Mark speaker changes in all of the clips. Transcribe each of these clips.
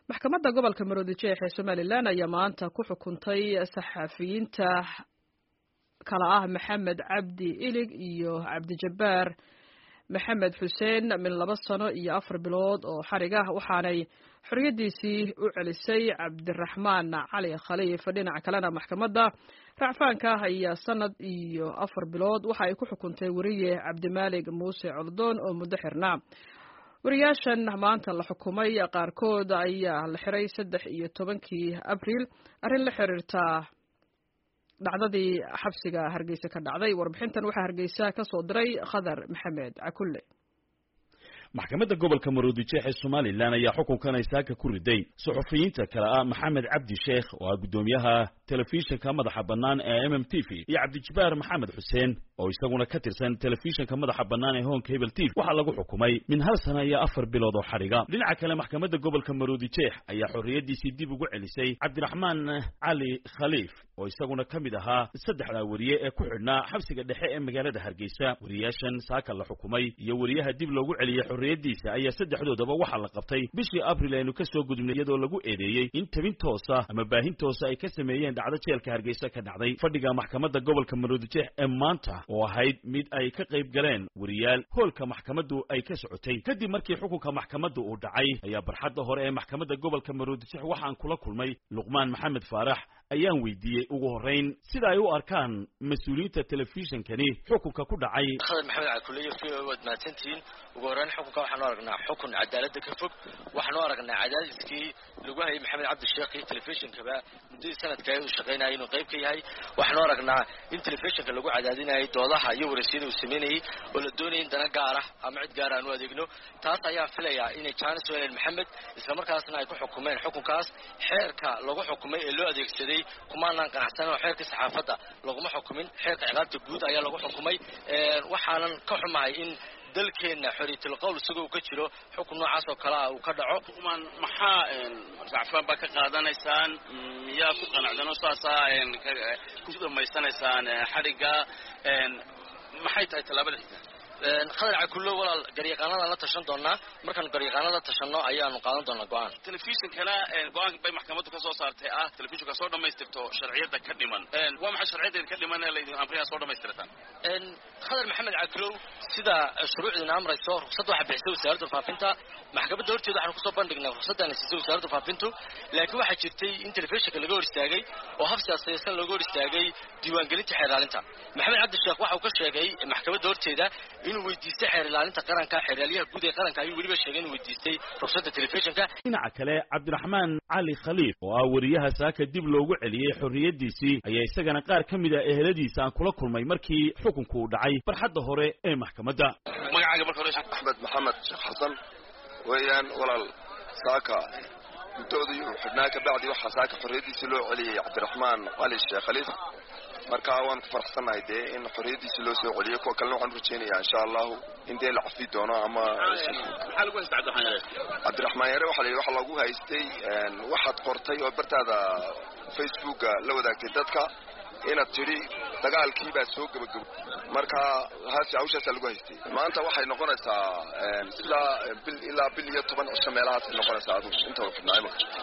Speaker 1: maxkamadda gobolka Maroodijeex ee Somaliland ayaa maanta ku xukuntay saxafiyiinta kala ah Maxamed Cabdi Ilig iyo Cabdi Jabbaar Maxamed Xuseen min 2 sano iyo 4 bilood oo xarig ah waxaanay xoriyadiisii u celisay Cabdiraxmaan Cali Khaliif dhinaca kalena maxkamadda racfaanka ayaa sanad iyo 4 bilood waxa ay ku xukuntay wariye Cabdimaalig Muuse Coldoon oo muddo xirnaa wariyaashan maanta la xukumay qaarkood ayaa la xiray 13 Abriil arrin la xiriirta dhacdadii xabsiga Hargeysa ka dhacday warbixintan waxa Hargeysa ka soo diray Khadar Maxamed Cakulle
Speaker 2: maxkamadda gobolka Maroodijeex ee Somaliland ayaa xukunkan ay saaka ku riday suxufiyiinta kala ah Maxamed Cabdi Sheekh oo gudoomiyaha telefishinka madaxa bannaan ee MMTV iyo Cabdi Jabbaar Maxamed Xuseen oo isaguna ka tirsan telefishinka madaxa bannaan ee Home Cable TV waxa lagu xukumay min 1 sano iyo 4 bilood oo xariga dhinaca kale maxkamadda gobolka Maroodijeex ayaa xoriyadiisii dib ugu celisay Cabdiraxmaan Cali Khaliif oo isaguna kamid ahaa 3 wariye ee ku xidhnaa xabsiga dhexe ee magaalada Hargeysa wariyaashan saaka la xukumay iyo wariyaha dib loogu celiyay xoriyadiisa ayaa 3doodaba waxa la qabtay bishii Abriil aynu ka soo gudubnay iyadoo lagu eedeeyay in tabin toosa ama baahin toosa ay ka sameeyeen dhacdo jeelka Hargeysa ka dhacday fadhiga maxkamadda gobolka Maroodijeex ee maanta oo ahayd mid ay ka qayb galeen wariyaal hoolka maxkamaddu ay ka socotay kadib markii xukunka maxkamaddu uu dhacay ayaa barxadda hore ee maxkamadda gobolka Maroodijeex waxaan kula kulmay Luqmaan Maxamed Faarax ayaan weydiiyay ugu horeyn sida ay u arkaan mas'uuliyiinta telefishinkani xukunka ku dhacay
Speaker 3: Khadar Maxamed Cakulle wad maatantiin ugu horeyn xukunka waxaan aragnaa xukun cadaalad ka fog waxaan aragnaa cadaaliskii lagu hayay Maxamed Cabdi Sheekh ee telefishinkaba muddo sanadka ay u shaqeynayay inuu qayb ka yahay waxaan aragnaa in telefishinka lagu cadaadinayo doodaha iyo waraysiinta uu sameeyay oo la doonayay in dana gaar ah ama cid gaar ah aanu adeegno taas ayaa filayaa in Chance Wayne Maxamed isla markaasna ay ku xukumeen xukunkaas xeerka lagu xukumay ee loo adeegsaday kumaanaan qanacsan oo xeerka saxaafadda laguma xukumin xeerka ciqaabta guud ayaa lagu xukumay waxaanan ka xumahay in dalkeena xoriyadul qowl isagoo ka jiro xukun noocaas oo kala uu ka dhaco
Speaker 4: kuman maxaa racfaan ba ka qaadanaysaan miyaa ku qanacdan oo saasa ku dhameysanaysaan xariga maxay tahay talaabada xigta
Speaker 3: Khadar Cakulle walaal gariiqaanada la tashan doonaa markaan gariiqaanada tashano ayaanu qaadan doonaa go'aan
Speaker 4: telefishinkana go'aan bay maxkamaddu ka soo saartay telefishinka soo dhameystirto sharciyada ka dhiman waa maxay sharciyada ka dhiman ee leeyahay amriga soo dhameystirtaan
Speaker 3: Khadar Maxamed Cakulle sida shuruucdina amrayso ruqsad waxa bixisay wasaaradda faafinta maxkamadda horteeda waxaan ku soo bandhignay ruqsaddan siisay wasaaradda faafintu laakiin waxa jirtay in telefishinka laga hor istaagay oo hab siyaasadeed laga hor istaagay diiwaangelinta xeer ilaalinta Maxamed Cabdi Sheekh waxa uu ka sheegay maxkamadda horteeda inuu weydiistay xeer ilaalinta qaranka xeer ilaaliyaha guud ee qaranka ayuu waliba sheegay inuu weydiistay ruqsadda telefishinka
Speaker 2: dhinaca kale Cabdiraxmaan Cali Khaliif oo wariyaha saaka dib loogu celiyay xoriyadiisii ayaa isagana qaar kamid ah eheladiisa aan kula kulmay markii xukunku uu dhacay barxadda hore ee maxkamadda
Speaker 4: magacaaga marka hore
Speaker 5: Axmed Maxamed Xasan weeyaan walaal saaka muddoodii uu xidhnaa ka bacdi waxa saaka xoriyadiisii loo celiyay Cabdiraxmaan Cali Khaliif marka waan ku faraxsanahay in xoriyadiisii loo soo celiyo kuwa kalena waxaan rajeynayaa insha Allah in la cafi doono ama
Speaker 4: maxaa lagu haystaa
Speaker 5: Cabdiraxmaan yare waxa lagu haystay waxaad qortay oo bartaada Facebook la wadaagtay dadka inaad tiri dagaalkii baa soo gabagabay marka haasi hawshaas lagu haystay maanta waxay noqonaysaa sida ilaa bil iyo 10 cisho meelahaas noqonaysaa inta uu fidnaay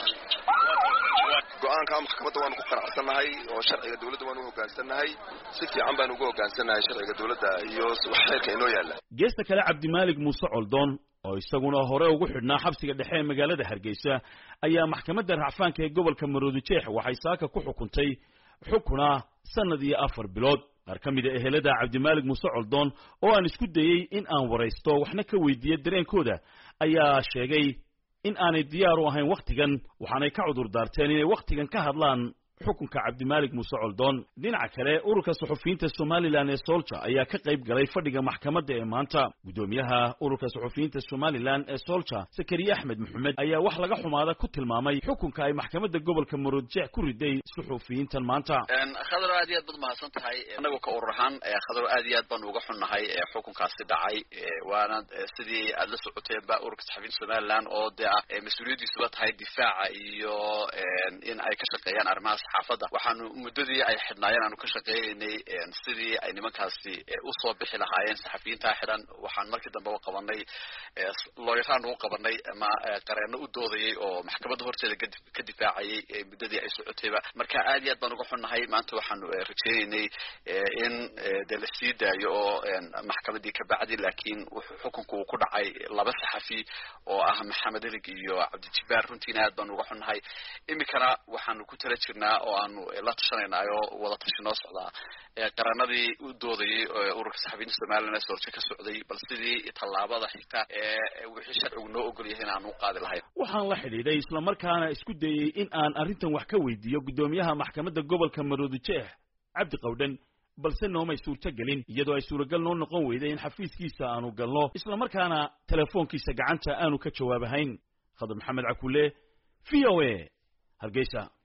Speaker 5: go'aanka maxkamadda waan ku qanacsanahay oo sharciga dawladda waan u hogaansanahay si fiican baan ugu hogaansanahay sharciga dawladda iyo xeerka inoo yaala
Speaker 2: geesta kale Cabdimaalig Muuse Coldoon oo isaguna hore ugu xidhnaa xabsiga dhexe ee magaalada Hargeysa ayaa maxkamadda racfaanka ee gobolka Maroodijeex waxay saaka ku xukuntay xukuna sanad iyo 4 bilood qaar kamid ah ehelada Cabdimaalig Muuse Coldoon oo aan isku dayay in aan waraysto waxna ka weydiiyo dareenkooda ayaa sheegay in aanay diyaar u ahayn waqtigan waxaanay ka cudur daarteen inay waqtigan ka hadlaan xukunka Cabdimaalig Muuse Coldoon dhinaca kale ururka suxufiyiinta Somaliland ee Soldier ayaa ka qayb galay fadhiga maxkamadda ee maanta gudoomiyaha ururka suxufiyiinta Somaliland ee Soldier Sakariya Axmed Maxamed ayaa wax laga xumaada ku tilmaamay xukunka ay maxkamadda gobolka Maroodijeex ku riday suxufiyiintan maanta
Speaker 4: Khadar aad iyo aad bad mahadsan tahay anagu ka ururahan Khadar aad iyo aad baan uga xunnahay xukunkaasi dhacay waana sidii aad la socoteen ba ururka suxufiyiinta Somaliland oo mas'uuliyadiisu tahay difaaca iyo in ay ka shaqeeyaan arrimaha
Speaker 6: saxaafadda waxaanu muddadii ay xidhnaayeen aanu ka shaqeeynay sidii ay nimankaasi u soo bixi lahaayeen saxafiyiinta xidhan waxaan markii dambe u qabanay looyaraan u qabanay ama qareeno u doodayay oo maxkamadda horteeda ka difaacayay muddadii ay socotayba marka aad iyo aad baan uga xunnahay maanta waxaanu rajeynaynay in dee la sii daayo oo maxkamaddii ka bacdi laakiin wuxuu xukunku uu ku dhacay laba saxafi oo ah maxamed ilig iyo cabdijibaar runtiina aad baan uga xunnahay iminkana waxaanu ku tala jirnaa oo aanu la tashanaynaa oo wada tashi noo socdaa qaranadii u doodayay ururka saxafiyiinta somaliland ee soorje ka socday bal sidii tallaabada xigta wixii sharcigu noo ogol yahay in aan u qaadi lahayn
Speaker 2: waxaan la xidhiidhay islamarkaana isku dayey in aan arrintan wax ka weydiiyo guddoomiyaha maxkamadda gobolka maroodijeex cabdi qawdhan balse noomay suurto gelin iyadoo ay suuragal noo noqon weyday in xafiiskiisa aanu galno islamarkaana telefoonkiisa gacanta aanu ka jawaabahayn khadar maxamed cakulle v o a hargeysa